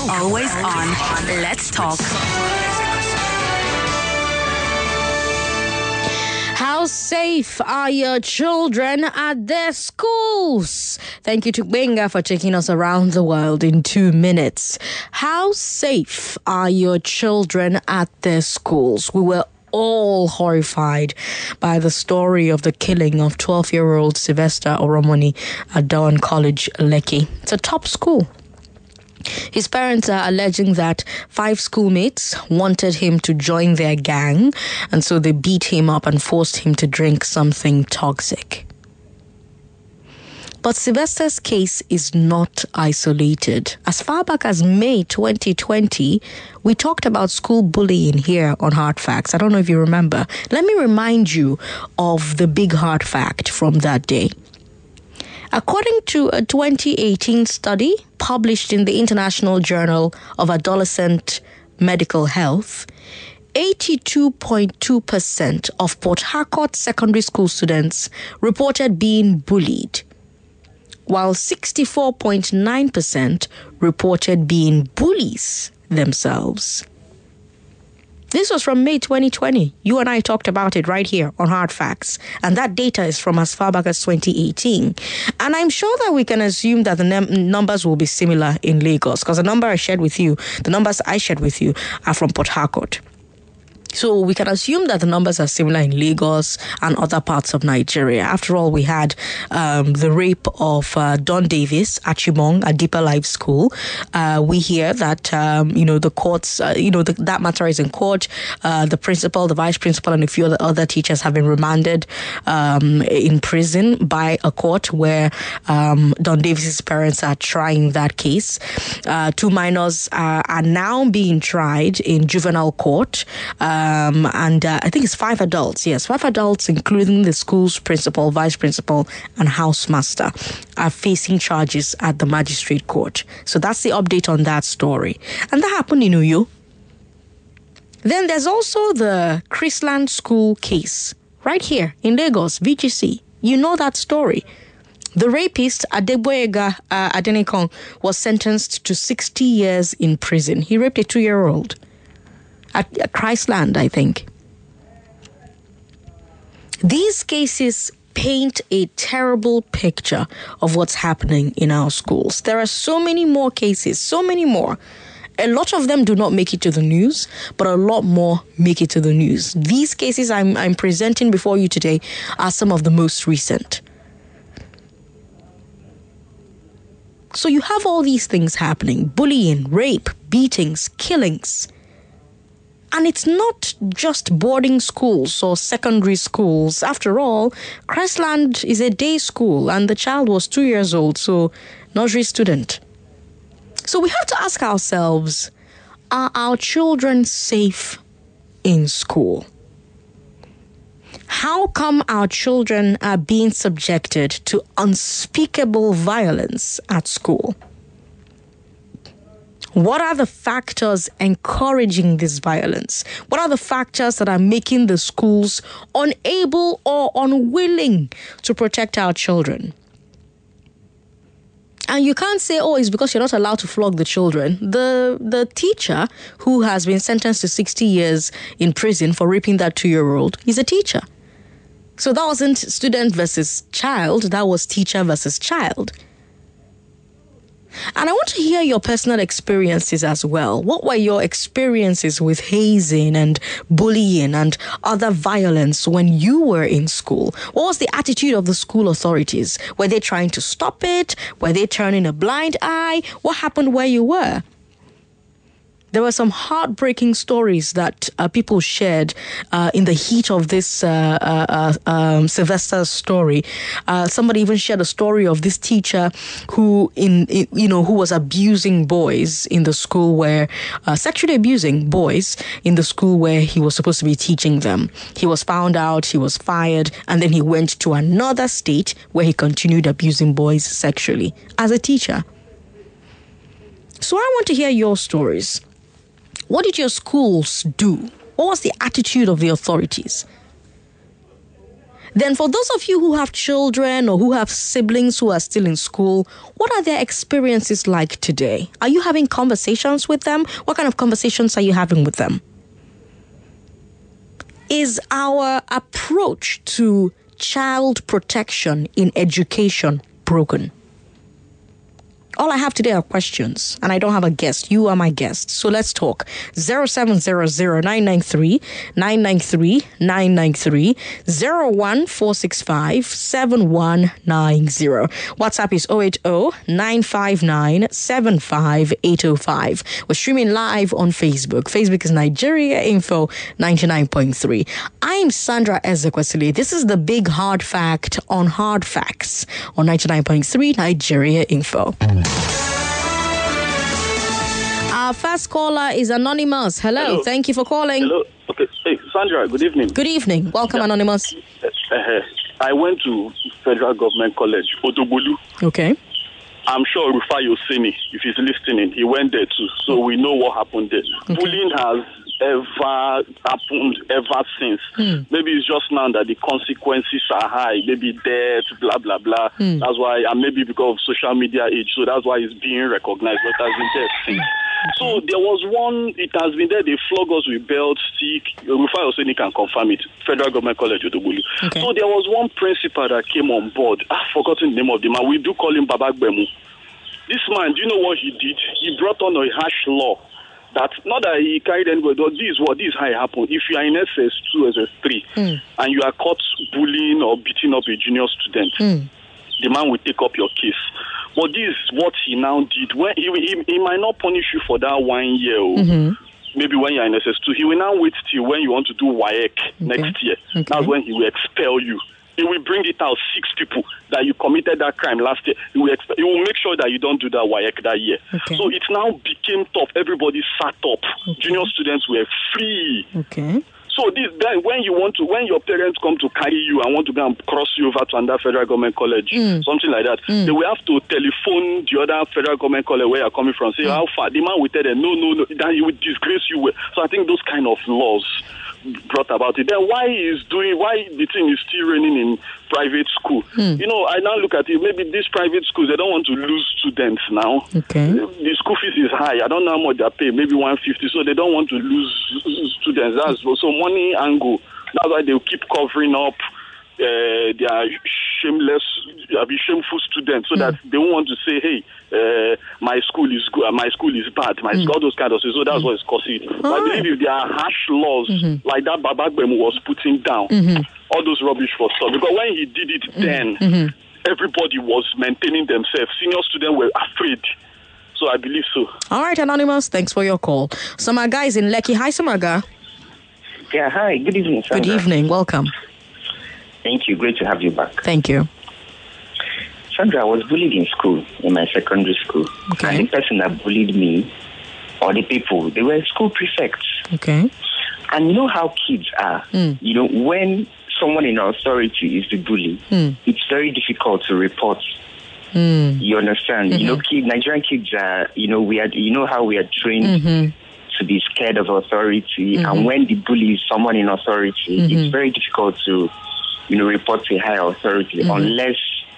always on. Let's talk. How safe are your children at their schools? Thank you to Benga for taking us around the world in 2 minutes. How safe are your children at their schools? We were all horrified by the story of the killing of 12-year-old Sylvester Oromoni at Dawn College, Lekki. It's a top school. His parents are alleging that 5 schoolmates wanted him to join their gang, and so they beat him up and forced him to drink something toxic. But Sylvester's case is not isolated. As far back as May 2020, we talked about school bullying here on Hard Facts. I don't know if you remember. Let me remind you of the big hard fact from that day. According to a 2018 study published in the International Journal of Adolescent Medical Health, 82.2% of Port Harcourt secondary school students reported being bullied, while 64.9% reported being bullies themselves. This was from May 2020. You and I talked about it right here on Hard Facts. And that data is from as far back as 2018. And I'm sure that we can assume that the numbers will be similar in Lagos, because the numbers I shared with you are from Port Harcourt. So we can assume that the numbers are similar in Lagos and other parts of Nigeria. After all, we had the rape of Don Davis at Chibong at Deeper Life School. We hear that, the courts, that matter is in court. The principal, the vice principal, and a few other teachers have been remanded in prison by a court where Don Davis's parents are trying that case. 2 minors are now being tried in juvenile court. And I think it's 5 adults. Yes, 5 adults, including the school's principal, vice principal, and housemaster, are facing charges at the magistrate court. So that's the update on that story. And that happened in Uyo. Then there's also the Chrisland School case, right here in Lagos, VGC. You know that story. The rapist, Adegboyega Adenikon, was sentenced to 60 years in prison. He raped a 2-year-old. At Christland, I think. These cases paint a terrible picture of what's happening in our schools. There are so many more cases, so many more. A lot of them do not make it to the news, but a lot more make it to the news. These cases I'm presenting before you today are some of the most recent. So you have all these things happening: bullying, rape, beatings, killings. And it's not just boarding schools or secondary schools. After all, Christland is a day school and the child was 2 years old, so nursery student. So we have to ask ourselves, are our children safe in school? How come our children are being subjected to unspeakable violence at school? What are the factors encouraging this violence? What are the factors that are making the schools unable or unwilling to protect our children? And you can't say, it's because you're not allowed to flog the children. The teacher who has been sentenced to 60 years in prison for raping that 2-year-old is a teacher. So that wasn't student versus child, that was teacher versus child. And I want to hear your personal experiences as well. What were your experiences with hazing and bullying and other violence when you were in school? What was the attitude of the school authorities? Were they trying to stop it? Were they turning a blind eye? What happened where you were? There were some heartbreaking stories that people shared in the heat of this Sylvester's story. Somebody even shared a story of this teacher who was abusing boys in the school where sexually abusing boys in the school where he was supposed to be teaching them. He was found out, he was fired, and then he went to another state where he continued abusing boys sexually as a teacher. So I want to hear your stories. What did your schools do? What was the attitude of the authorities? Then for those of you who have children or who have siblings who are still in school, what are their experiences like today? Are you having conversations with them? What kind of conversations are you having with them? Is our approach to child protection in education broken? All I have today are questions, and I don't have a guest. You are my guest. So let's talk. 0700-993-993, 01465-7190. WhatsApp is 080-959-75805. We're streaming live on Facebook. Facebook is Nigeria Info 99.3. I'm Sandra Ezekwesili. This is the big hard fact on Hard Facts on 99.3 Nigeria Info. Our first caller is Anonymous. Hello. Thank you for calling. Hello. Okay. Hey, Sandra, good evening. Good evening. Welcome, Anonymous. I went to Federal Government College, Otobolu. Okay. I'm sure Rufai Oseni, if he's listening, he went there too. So we know what happened there. Okay. Bullying has ever happened ever since. Maybe it's just now that the consequences are high. Maybe death, blah, blah, blah. That's why, and maybe because of social media age, so that's why it's being recognized. But it has been there since. So there was one, it has been there, they flog us with belt, stick. Rufai Oseni can confirm it. Federal Government College, Otobolu. Okay. So there was one principal that came on board. I've forgotten the name of the man. We do call him Babagbemu. This man, do you know what he did? He brought on a harsh law. That not that he carried anybody, but this is how it happened. If you are in SS2, SS3, and you are caught bullying or beating up a junior student, the man will take up your case. But this is what he now did. When he might not punish you for that 1 year, maybe when you're in SS2, he will now wait till when you want to do WAEC next year. Okay. That's when he will expel you. He will bring it out 6 people that you committed that crime last year. He will make sure that you don't do that WAEC that year. Okay. So it now became tough. Everybody sat up. Okay. Junior students were free. Okay. So then when your parents come to carry you and want to go and cross you over to another Federal Government College, something like that, they will have to telephone the other Federal Government College where you're coming from, say how far. The man will tell them, no, then he will disgrace you. So I think those kind of laws brought about it. Then why the thing is still running in private school? You know, I now look at it, maybe these private schools, they don't want to lose students now. Okay. The school fees is high. I don't know how much they pay, maybe 150, so they don't want to lose students. That's so money angle. That's why they'll keep covering up their shameful students, so that they won't want to say, hey, my school is good, my school is bad, my school, all those kind of things. So that's what it's causing it. But I believe if there are harsh laws like that Babagbemu was putting down, all those rubbish was stopped. Because when he did it then, everybody was maintaining themselves. Senior students were afraid. So I believe so. All right, Anonymous, thanks for your call. Samaga is in Lekki. Hi, Samaga. Yeah, hi. Good evening, Sandra. Good evening. Welcome. Thank you. Great to have you back. Thank you. Sandra, I was bullied in school, in my secondary school. Okay. And the person that bullied me, or the people, they were school prefects. Okay. And you know how kids are. You know, when someone in authority is the bully, it's very difficult to report. You understand? You know, Nigerian kids are, you know how we are trained to be scared of authority. And when the bully is someone in authority, it's very difficult to, report to higher authority unless,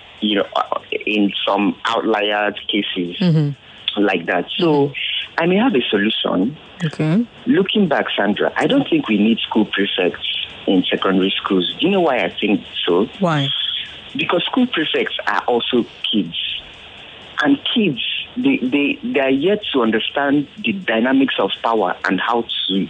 in some outlier cases like that. So I may have a solution. Okay. Looking back, Sandra, I don't think we need school prefects in secondary schools. Do you know why I think so? Why? Because school prefects are also kids. And kids, they are yet to understand the dynamics of power and how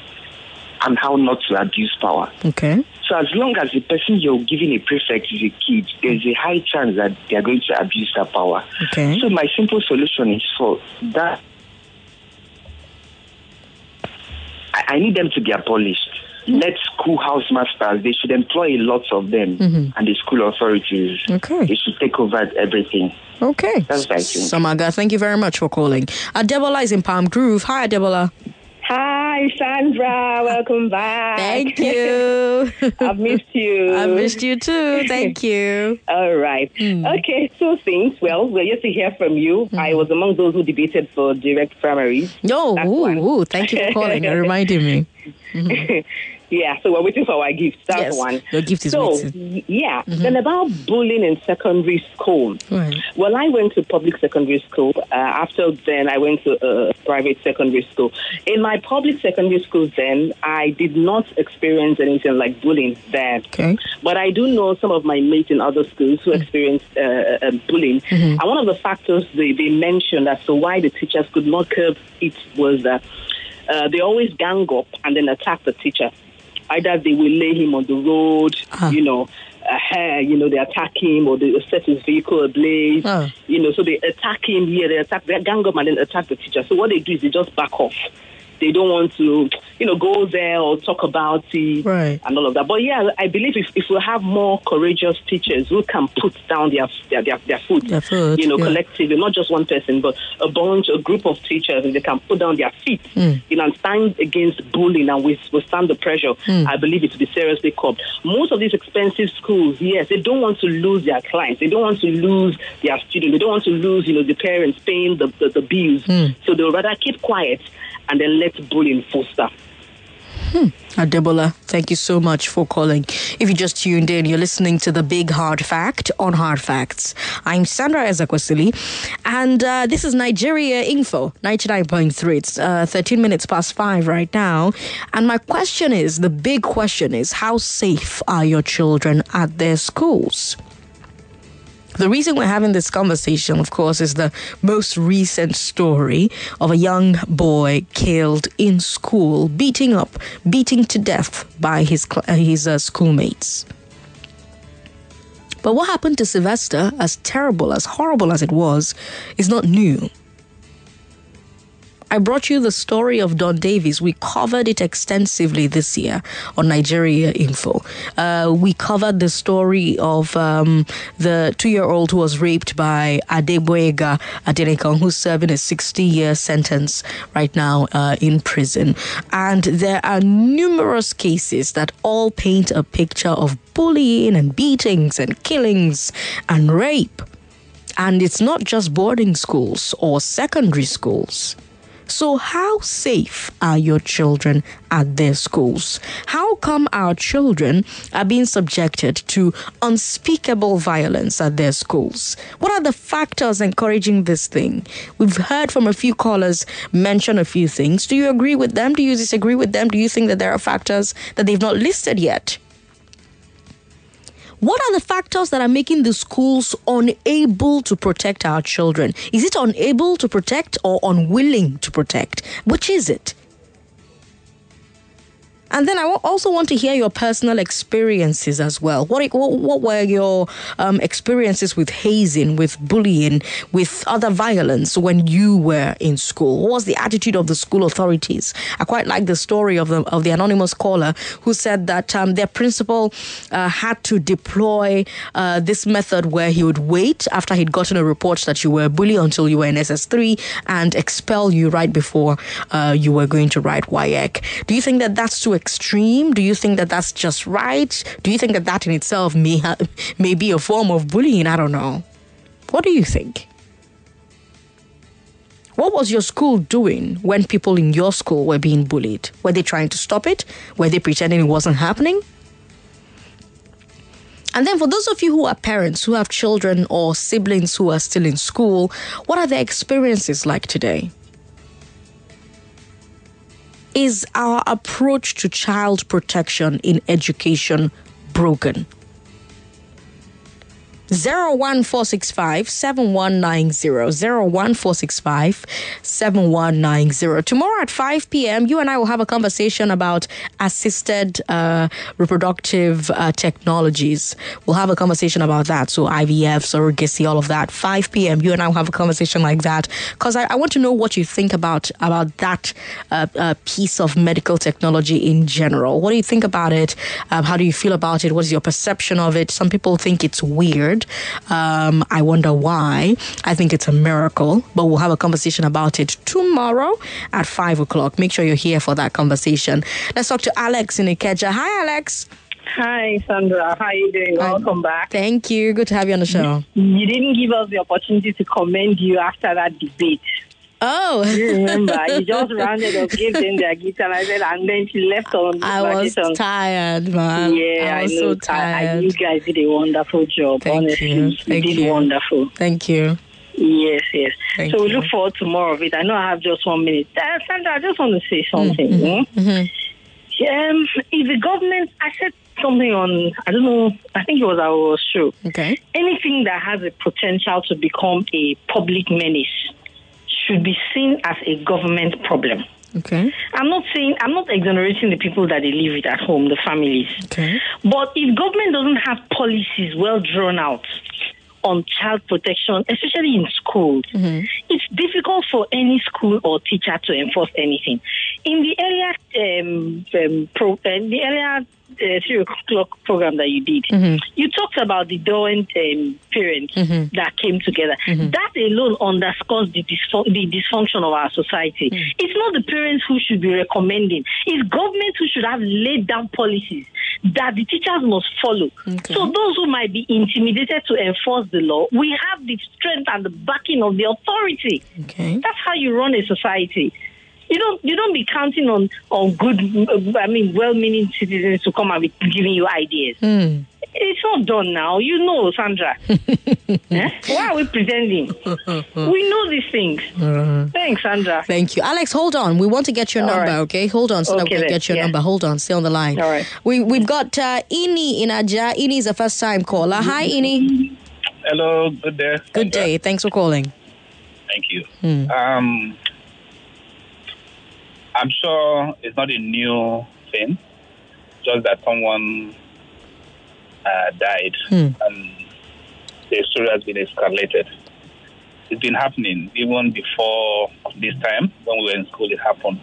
not to abuse power. Okay. So as long as the person you're giving a prefect is a kid, there's a high chance that they're going to abuse that power. Okay. So my simple solution is for that. I need them to be abolished. Let schoolhouse masters, they should employ lots of them, and the school authorities, they should take over everything. Okay. That's what I think. Samaga, thank you very much for calling. Adebola is in Palm Grove. Hi, Adebola. Hi, Sandra. Welcome back. Thank you. I've missed you. I missed you too. Thank you. All right. Okay, two things. Well, we're yet to hear from you. I was among those who debated for direct primaries. Thank you for calling and reminding me. Yeah, so we're waiting for our gift. That's one. Your gift is waiting. Yeah. Then about bullying in secondary school. Right. Well, I went to public secondary school. After then, I went to private secondary school. In my public secondary school then, I did not experience anything like bullying there. Okay. But I do know some of my mates in other schools who experienced bullying. And one of the factors they mentioned as to why the teachers could not curb it was that they always gang up and then attack the teacher. Either they will lay him on the road, they attack him, or they set his vehicle ablaze. So they attack him here, they gang up and then attack the teacher. So what they do is they just back off. They don't want to, go there or talk about it and all of that. But yeah, I believe if we have more courageous teachers who can put down their foot, collectively, not just one person, but a group of teachers, and they can put down their feet, and stand against bullying and withstand the pressure, I believe it to be seriously curbed. Most of these expensive schools, yes, they don't want to lose their clients. They don't want to lose their students. They don't want to lose, the parents paying the bills. So they'll rather keep quiet and then let bullying foster. Adebola, thank you so much for calling. If you just tuned in, you're listening to The Big Hard Fact on Hard Facts. I'm Sandra Ezekwesili, and this is Nigeria Info, 99.3. It's 13 minutes past 5 right now. And my question is, the big question is, how safe are your children at their schools? The reason we're having this conversation, of course, is the most recent story of a young boy killed in school, beaten to death by his schoolmates. But what happened to Sylvester, as terrible, as horrible as it was, is not new. I brought you the story of Don Davies. We covered it extensively this year on Nigeria Info. We covered the story of the 2-year-old who was raped by Adeboyega Adenekan, who's serving a 60-year sentence right now in prison. And there are numerous cases that all paint a picture of bullying and beatings and killings and rape. And it's not just boarding schools or secondary schools. So how safe are your children at their schools? How come our children are being subjected to unspeakable violence at their schools? What are the factors encouraging this thing? We've heard from a few callers mention a few things. Do you agree with them? Do you disagree with them? Do you think that there are factors that they've not listed yet? What are the factors that are making the schools unable to protect our children? Is it unable to protect or unwilling to protect? Which is it? And then I also want to hear your personal experiences as well. What were your experiences with hazing, with bullying, with other violence when you were in school? What was the attitude of the school authorities? I quite like the story of the anonymous caller who said that their principal had to deploy this method where he would wait after he'd gotten a report that you were a bully until you were in SS3 and expel you right before you were going to write WAEC. Do you think that that's too extreme? Do you think that that's just right? Do you think that that in itself may be a form of bullying? I don't know. What do you think? What was your school doing when people in your school were being bullied? Were they trying to stop it? Were they pretending it wasn't happening? And then for those of you who are parents, who have children or siblings who are still in school, what are their experiences like today? Is our approach to child protection in education broken? 01465 7190 01465 7190. Tomorrow at 5 p.m., you and I will have a conversation about assisted reproductive technologies. We'll have a conversation about that. So IVF, surrogacy, all of that. 5 p.m., you and I will have a conversation like that because I want to know what you think about that piece of medical technology in general. What do you think about it? How do you feel about it? What is your perception of it? Some people think it's weird. I wonder why. I think it's a miracle, but we'll have a conversation about it tomorrow at 5 o'clock. Make sure you're here for that conversation. Let's talk to Alex in Ikeja. Hi, Alex. Hi, Sandra. How are you doing? Welcome back. Thank you. Good to have you on the show. You didn't give us the opportunity to commend you after that debate. Oh. You remember? You just rounded up, gave them their gift, and I said, and then she left on I was tired, man. Yeah, I was so tired. You guys did a wonderful job, honestly. You did wonderful. Thank you. Yes. So we you. look forward to more of it. I know I have just 1 minute. Sandra, I just want to say something. If the government, I said something on, I don't know, I think it was our show. Okay. Anything that has a potential to become a public menace should be seen as a government problem. Okay. I'm not exonerating the people that they live with at home, the families. Okay. But if government doesn't have policies well drawn out on child protection, especially in schools, it's difficult for any school or teacher to enforce anything. In the earlier 3 o'clock program that you did, you talked about the Doan parents that came together. That alone underscores the dysfunction of our society. It's not the parents who should be recommending. It's government who should have laid down policies that the teachers must follow. So those who might be intimidated to enforce the law, we have the strength and the backing of the authority. That's how you run a society. You don't be counting on good, well-meaning citizens to come and be giving you ideas. It's not done now. You know, Sandra. Why are we pretending? We know these things. Thanks, Sandra. Thank you. Alex, hold on. We want to get your number, okay? Hold on so that we can get your number. Hold on. Stay on the line. All right. We've got Ini in Aja. Ini is a first-time caller. Hi, Ini. Hello. Good day. Good day. Thanks for calling. Thank you. I'm sure it's not a new thing, just that someone died and the story has been escalated. It's been happening even before this time. When we were in school, it happened.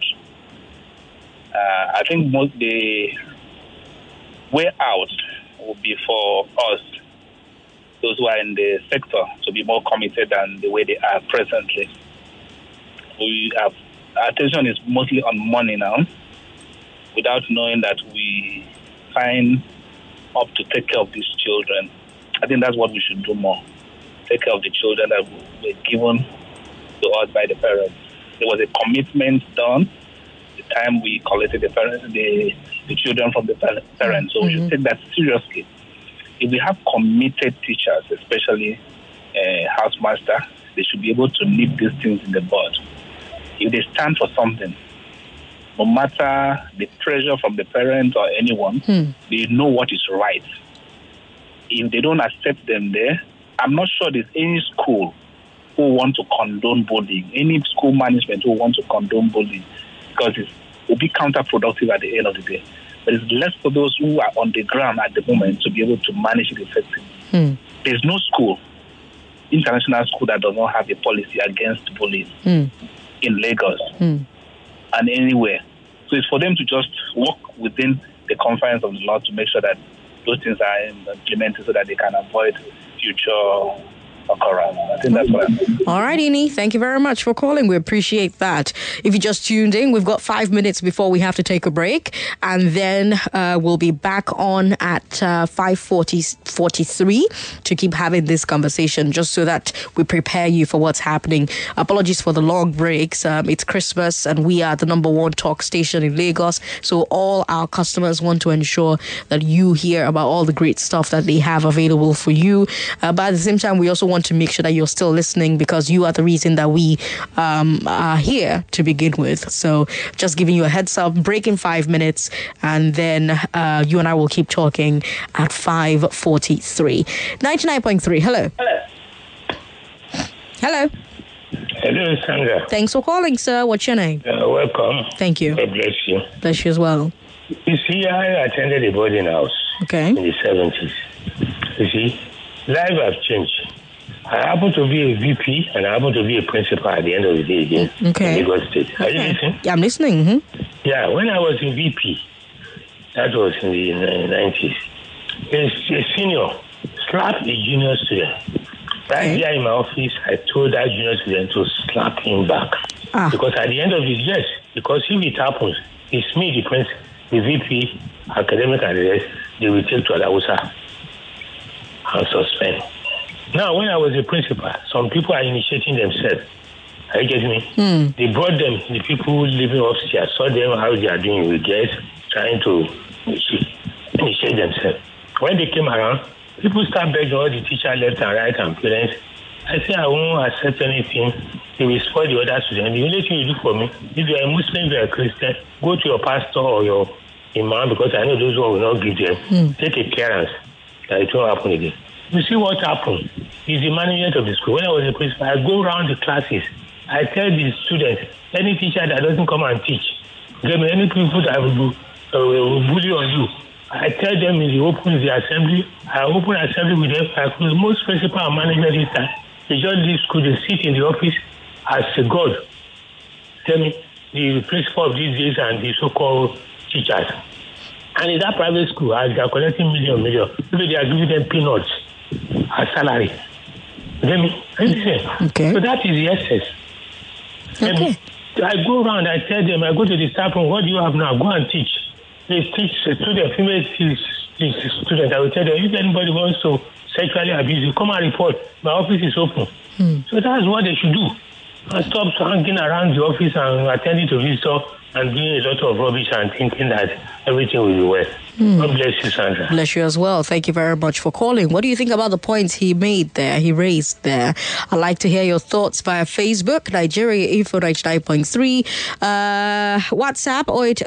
I think the way out would be for us, those who are in the sector, to be more committed than the way they are presently. Our attention is mostly on money now, without knowing that we sign up to take care of these children. I think that's what we should do more. Take care of the children that were given to us by the parents. There was a commitment done the time we collected the children from the parents. So we should take that seriously. If we have committed teachers, especially housemaster, they should be able to nip these things in the bud. If they stand for something, no matter the pressure from the parents or anyone, they know what is right. If they don't accept them there, I'm not sure there's any school who want to condone bullying, any school management who want to condone bullying, because it will be counterproductive at the end of the day. But it's less for those who are on the ground at the moment to be able to manage it effectively. There's no school, international school, that does not have a policy against bullying in Lagos and anywhere. So it's for them to just work within the confines of the law to make sure that those things are implemented so that they can avoid future occurrence. I think that's what I'm saying. All right, Ini. Thank you very much for calling. We appreciate that. If you just tuned in, we've got 5 minutes before we have to take a break. And then we'll be back on at 5:43 to keep having this conversation, just so that we prepare you for what's happening. Apologies for the long breaks. It's Christmas and we are the number one talk station in Lagos. So all our customers want to ensure that you hear about all the great stuff that they have available for you. But at the same time, we also want to make sure that you're still listening, because you are the reason that we are here to begin with. So just giving you a heads up, break in 5 minutes, and then you and I will keep talking at 5:43. 99.3. Hello. Hello. Hello, Sandra. Thanks for calling, sir. What's your name? Welcome. Thank you. God bless you. Bless you as well. You see, I attended a boarding house in the 70s. You see, life has changed. I happen to be a VP and I happen to be a principal at the end of the day again in Lagos State. Are you listening? Yeah, I'm listening. Yeah, when I was in VP, that was in the 90s, a senior slapped a junior student. Right there in my office, I told that junior student to slap him back. Because at the end of it, yes, because if it happens, it's me, the principal, the VP, academic and the rest, they will take to Alawusa and suspend. Now, when I was a principal, some people are initiating themselves. Are you getting me? They brought them, the people living upstairs, saw them how they are doing with guests, trying to initiate themselves. When they came around, people start begging all the teacher left and right and parents. I say I won't accept anything. They will spoil the other students. The only thing you do for me, if you are a Muslim, if you are a Christian, go to your pastor or your imam, because I know those who will not give them. Take a clearance that it won't happen again. You see what happened is the management of the school. When I was a principal, I go around the classes. I tell the students, any teacher that doesn't come and teach, give me any people that will bully on you. I tell them in the assembly. I open assembly with them. I close. Most principal and management this time, they just leave school. They sit in the office as a god. Tell me, the principal of these days and the so-called teachers. And in that private school, as they are collecting million, maybe they are giving them peanuts as salary. Tell me, okay. So that is the essence. Okay. I go around, I tell them, I go to the staff room, what do you have now? Go and teach. They teach students, female students. I will tell them, if anybody wants to sexually abuse you, come and report. My office is open. So that's what they should do. And stop hanging around the office and attending to visitors and doing a lot of rubbish and thinking that everything will be well. God bless you, Sandra. Bless you as well. Thank you very much for calling. What do you think about the points he raised there? I'd like to hear your thoughts via Facebook, Nigeria Info 99.3, WhatsApp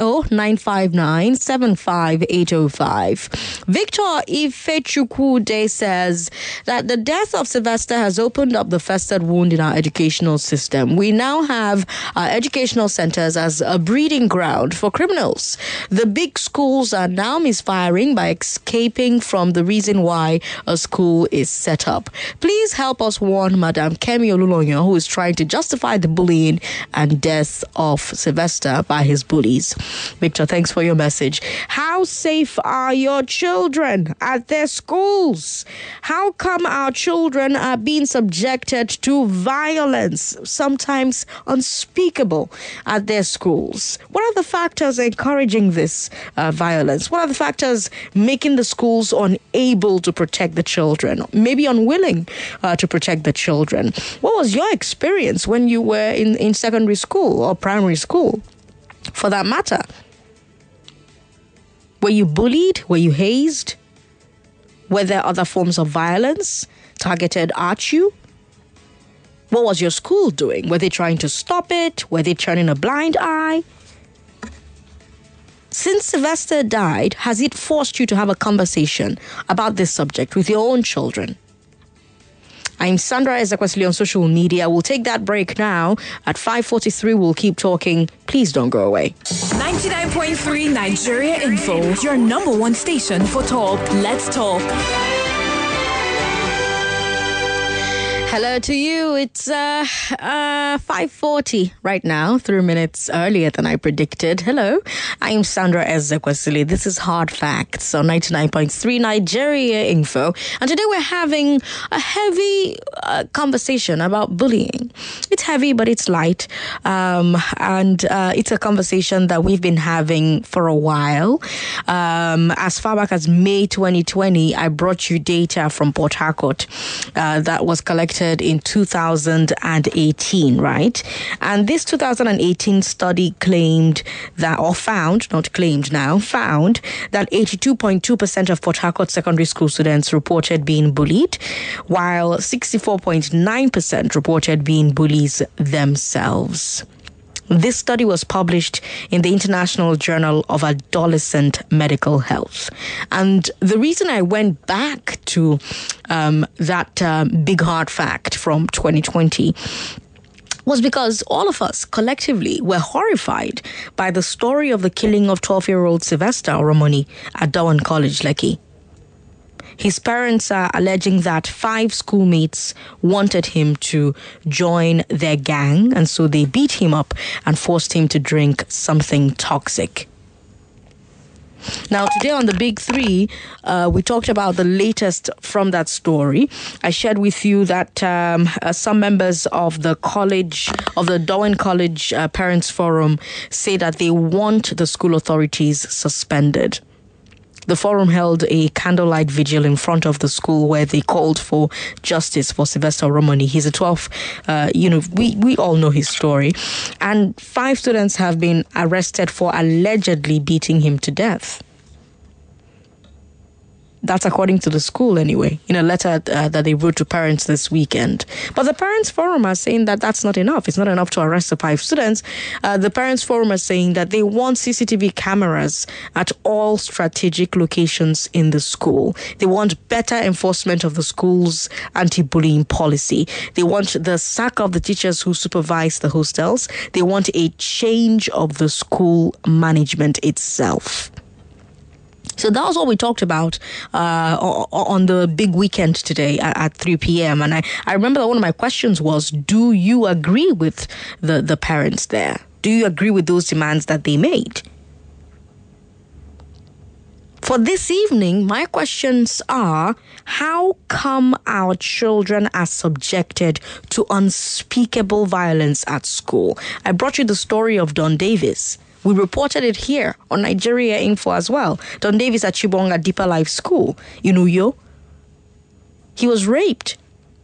080-959-75805. Victor Ifechukwude says that the death of Sylvester has opened up the festered wound in our educational system. We now have our educational centers as a breeding ground for criminals. The big schools are now misfiring by escaping from the reason why a school is set up. Please help us warn Madam Kemi Olulonyo, who is trying to justify the bullying and death of Sylvester by his bullies. Victor, thanks for your message. How safe are your children at their schools? How come our children are being subjected to violence, sometimes unspeakable, at their schools? What are the factors encouraging this violence? What are the factors making the schools unable to protect the children, maybe unwilling to protect the children? What was your experience when you were in secondary school or primary school, for that matter? Were you bullied? Were you hazed? Were there other forms of violence targeted at you? What was your school doing? Were they trying to stop it? Were they turning a blind eye? Since Sylvester died, has it forced you to have a conversation about this subject with your own children? I'm Sandra Ezekwesili on social media. We'll take that break now. At 5:43, we'll keep talking. Please don't go away. 99.3 Nigeria Info, your number one station for talk. Let's talk. Hello to you. It's 5:40 right now, 3 minutes earlier than I predicted. Hello, I'm Sandra Ezekwesili. This is Hard Facts on 99.3 Nigeria Info. And today we're having a heavy conversation about bullying. It's heavy, but it's light. And it's a conversation that we've been having for a while. As far back as May 2020, I brought you data from Port Harcourt that was collected in 2018, right? And this 2018 study claimed that, or found, not claimed now, found that 82.2% of Port Harcourt secondary school students reported being bullied, while 64.9% reported being bullies themselves. This study was published in the International Journal of Adolescent Medical Health. And the reason I went back to that big hard fact from 2020 was because all of us collectively were horrified by the story of the killing of 12-year-old Sylvester Oromoni at Dowen College, Lekki. His parents are alleging that 5 schoolmates wanted him to join their gang, and so they beat him up and forced him to drink something toxic. Now, today on the Big Three, we talked about the latest from that story. I shared with you that some members of the Dowen College Parents Forum say that they want the school authorities suspended. The forum held a candlelight vigil in front of the school where they called for justice for Sylvester Romani. He's a 12, we all know his story. And 5 students have been arrested for allegedly beating him to death. That's according to the school anyway, in a letter that they wrote to parents this weekend. But the Parents Forum are saying that that's not enough. It's not enough to arrest the 5 students. The Parents Forum are saying that they want CCTV cameras at all strategic locations in the school. They want better enforcement of the school's anti-bullying policy. They want the sack of the teachers who supervise the hostels. They want a change of the school management itself. So that was what we talked about on the big weekend today at 3 p.m. And I remember that one of my questions was, do you agree with the parents there? Do you agree with those demands that they made? For this evening, my questions are, how come our children are subjected to unspeakable violence at school? I brought you the story of Don Davis. We reported it here on Nigeria Info as well. Don Davis at Chibonga Deeper Life School in Uyo. He was raped.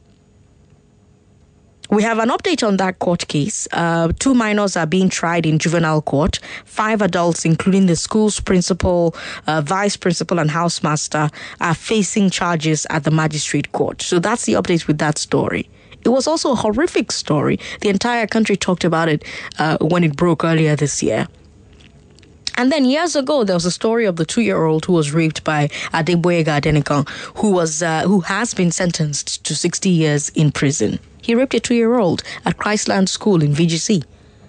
We have an update on that court case. 2 minors are being tried in juvenile court. 5 adults, including the school's principal, vice principal, and housemaster, are facing charges at the magistrate court. So that's the update with that story. It was also a horrific story. The entire country talked about it when it broke earlier this year. And then years ago, there was a story of the 2-year-old who was raped by Adeboyega Adenikan, who has been sentenced to 60 years in prison. He raped a 2-year-old at Christland School in VGC.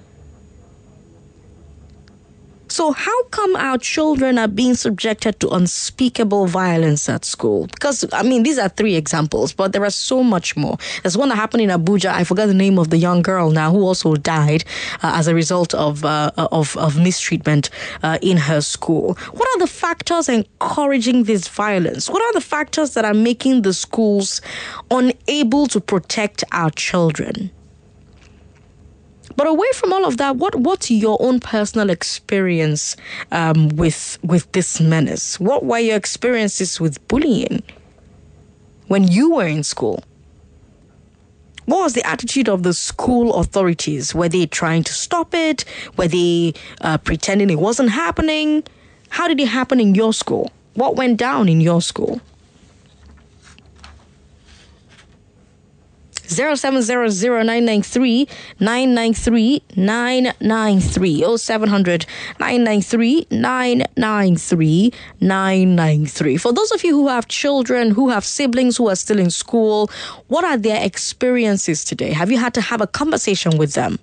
So how come our children are being subjected to unspeakable violence at school? Because, these are 3 examples, but there are so much more. There's one that happened in Abuja. I forgot the name of the young girl now who also died as a result of mistreatment in her school. What are the factors encouraging this violence? What are the factors that are making the schools unable to protect our children? But away from all of that, what's your own personal experience with this menace? What were your experiences with bullying when you were in school? What was the attitude of the school authorities? Were they trying to stop it? Were they pretending it wasn't happening? How did it happen in your school? What went down in your school? 0700-993-993 0700 993 993 993. For those of you who have children, who have siblings who are still in school, what are their experiences today? Have you had to have a conversation with them?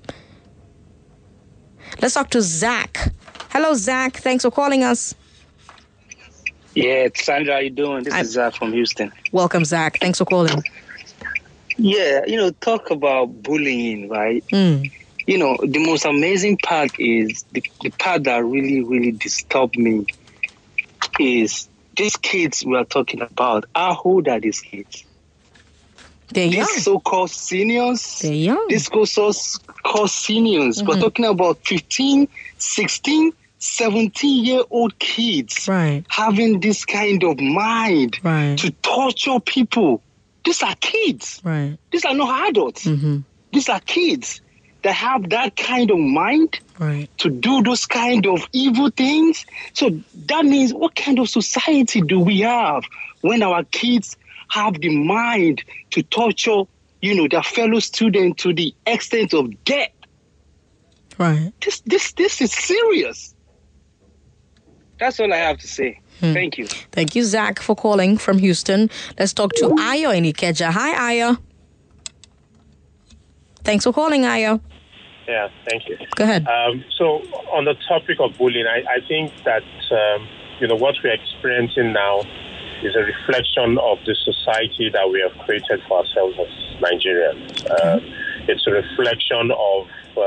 Let's talk to Zach. Hello, Zach. Thanks for calling us. Yeah, Sandra, how you doing? This is Zach from Houston. Welcome, Zach. Thanks for calling. Yeah, talk about bullying, right? The most amazing part is the part that really, really disturbed me is these kids we are talking about. How old are these kids? They're young. These so-called seniors. They're young. These so-called seniors. We're talking about 15, 16, 17-year-old kids having this kind of mind to torture people. These are kids. Right. These are not adults. Mm-hmm. These are kids that have that kind of mind to do those kind of evil things. So that means, what kind of society do we have when our kids have the mind to torture, their fellow student to the extent of death? Right. This is serious. That's all I have to say. Thank you. Thank you, Zach, for calling from Houston. Let's talk to Ayo in Ikeja. Hi, Ayo. Thanks for calling, Ayo. Yeah, thank you. Go ahead. So on the topic of bullying, I think that, what we're experiencing now is a reflection of the society that we have created for ourselves as Nigerians. It's a reflection of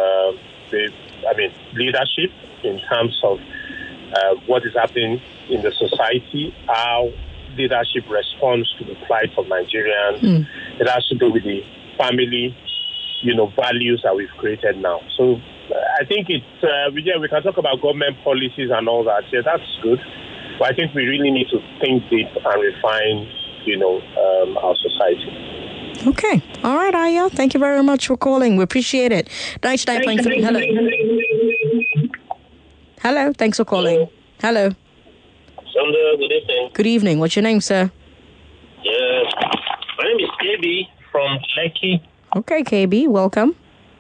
leadership in terms of what is happening in the society, how leadership responds to the plight of Nigerians. It has to do with the family, values that we've created now. So I think it's, we can talk about government policies and all that. Yeah, that's good. But I think we really need to think deep and refine, our society. Okay. All right, Aya. Thank you very much for calling. We appreciate it. 99.3. Hello. Hello. Thanks for calling. Hello. Sandra, good evening. Good evening. What's your name, sir? Yes. My name is KB from Lekki. Okay, KB. Welcome.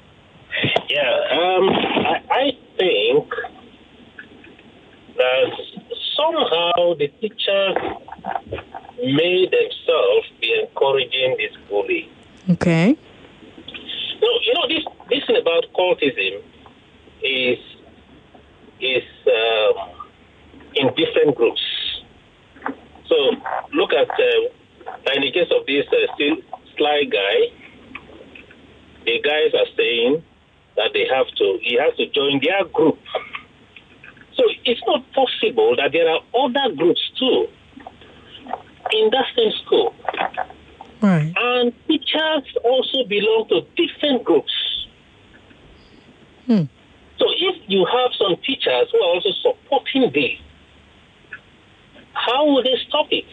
Yeah. I think that somehow the teachers may themselves be encouraging this bullying. Okay. This thing about cultism is in different groups. So look at in the case of this Sly guy, the guys are saying that he has to join their group. So it's not possible that there are other groups too in that same school. Right. And teachers also belong to different groups. So if you have some teachers who are also supporting this, how will they stop it?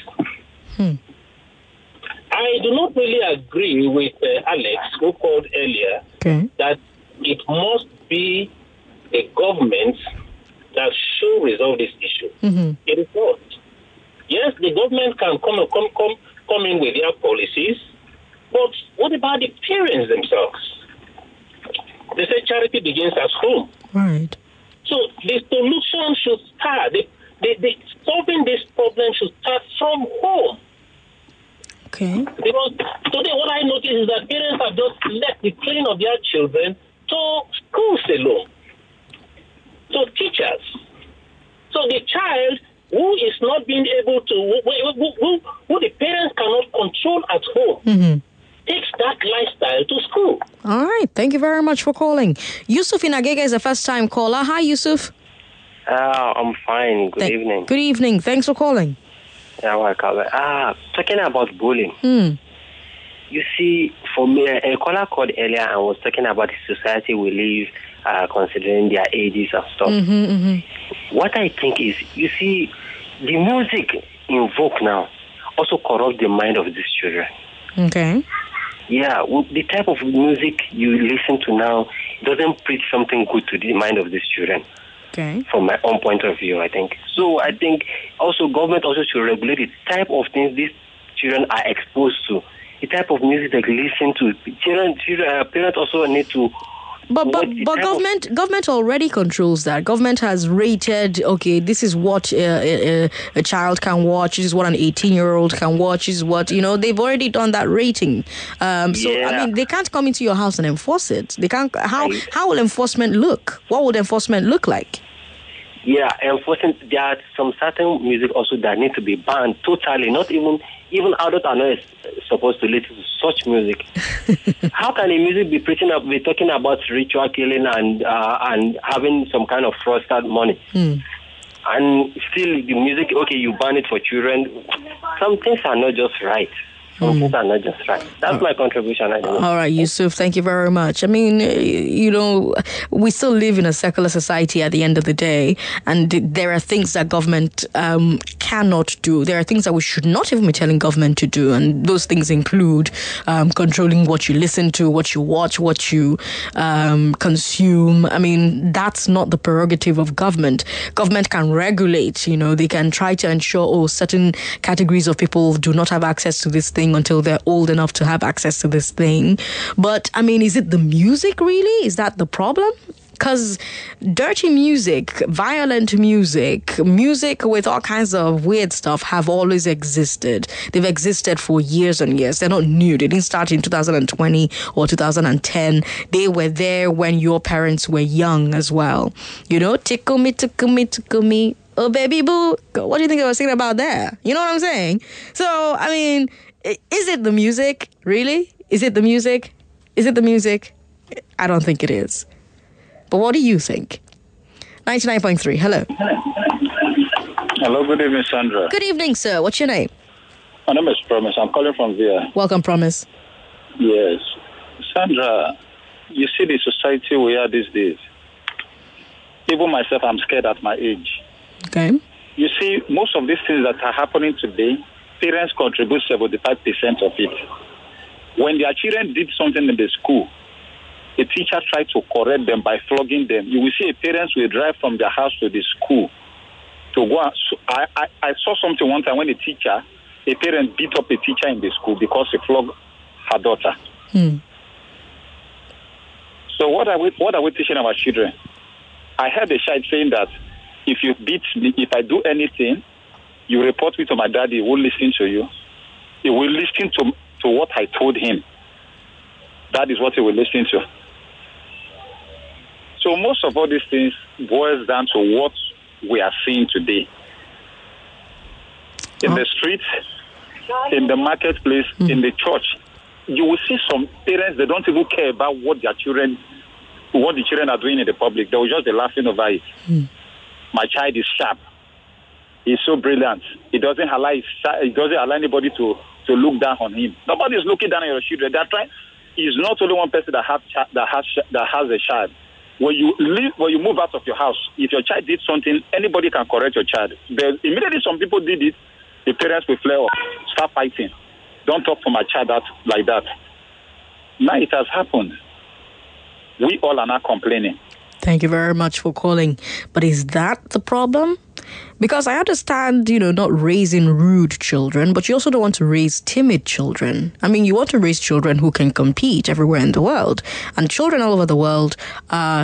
I do not really agree with Alex, who called earlier, that it must be the government that should resolve this issue. It is not. Yes, the government can come in with their policies, but what about the parents themselves? They say charity begins at home. Right. So the solution should start. The solving this problem should start from home. Okay. Because today what I notice is that parents have just left the training of their children to schools alone. So teachers. So the child who is not being able to, who the parents cannot control at home, takes that lifestyle to school. All right. Thank you very much for calling. Yusuf in Agege is a first-time caller. Hi, Yusuf. I'm fine. Good evening. Good evening. Thanks for calling. Yeah, welcome. Talking about bullying. You see, for me, a caller called earlier and was talking about the society we live, considering their ages and stuff. What I think is, you see, the music in vogue now also corrupts the mind of these children. Okay. Yeah, the type of music you listen to now doesn't preach something good to the mind of these children. Okay. From my own point of view, I think. So I think also government also should regulate the type of things these children are exposed to, the type of music they listen to. Parents also need to. But government already controls that. Government has rated, okay, this is what a child can watch, this is what an 18-year-old can watch, this is what, they've already done that rating. So, I mean, they can't come into your house and enforce it. They can't. How will enforcement look? What would enforcement look like? Yeah, enforcement, there are some certain music also that need to be banned totally. Not even adults are not supposed to listen to such music. How can the music be talking about ritual killing and having some kind of fraudulent money? And still the music, okay, you ban it for children. Some things are not just right. Things are not just right. That's my contribution. All right, Yusuf, thank you very much. I mean, we still live in a secular society at the end of the day, and there are things that government cannot do. There are things that we should not even be telling government to do, and those things include controlling what you listen to, what you watch, what you consume. I mean, that's not the prerogative of government. Government can regulate, they can try to ensure, certain categories of people do not have access to this thing until they're old enough to have access to this thing. But, I mean, is it the music really? Is that the problem? Because dirty music, violent music with all kinds of weird stuff have always existed. They've existed for years and years. They're not new. They didn't start in 2020 or 2010. They were there when your parents were young as well. Tickle me, tickle me, tickle me. Oh, baby boo. What do you think I was singing about there? You know what I'm saying? So, I mean, is it the music? Really? Is it the music? Is it the music? I don't think it is. But what do you think? 99.3, hello. Hello, good evening, Sandra. Good evening, sir. What's your name? My name is Promise. I'm calling from VIA. Welcome, Promise. Yes. Sandra, you see the society we are these days. Even myself, I'm scared at my age. Okay. You see, most of these things that are happening today, parents contribute 75% of it. When their children did something in the school, the teacher tried to correct them by flogging them. You will see a parents will drive from their house to the school to go. I saw something one time when a parent beat up a teacher in the school because he flogged her daughter. So what are we teaching our children? I heard a child saying that if you beat me, if I do anything, you report me to my daddy, he won't listen to you. He will listen to what I told him. That is what he will listen to. So most of all these things boils down to what we are seeing today. In the streets, in the marketplace, in the church, you will see some parents, they don't even care about what the children are doing in the public. They will just be laughing over it. My child is sharp. He's so brilliant. He doesn't allow anybody to look down on him. Nobody is looking down on your children. They're trying. He's not only one person that has a child. When you move out of your house, if your child did something, anybody can correct your child. Immediately some people did it, the parents will flare up, start fighting. Don't talk to my child like that. Now it has happened. We all are not complaining. Thank you very much for calling. But is that the problem? Because I understand, not raising rude children, but you also don't want to raise timid children. I mean, you want to raise children who can compete everywhere in the world. And children all over the world are,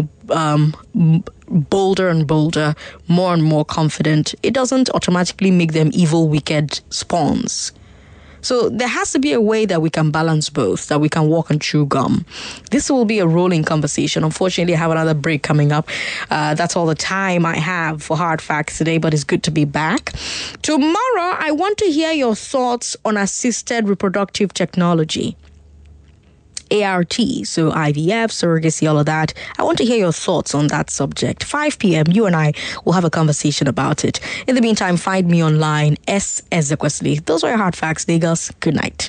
bolder and bolder, more and more confident. It doesn't automatically make them evil, wicked spawns. So there has to be a way that we can balance both, that we can walk and chew gum. This will be a rolling conversation. Unfortunately, I have another break coming up. That's all the time I have for Hard Facts today, but it's good to be back. Tomorrow, I want to hear your thoughts on assisted reproductive technology. ART, so IVF, surrogacy, all of that. I want to hear your thoughts on that subject. 5 p.m., you and I will have a conversation about it. In the meantime, find me online, S. Ezekwesili. Those are your Hard Facts, Lagos. Good night.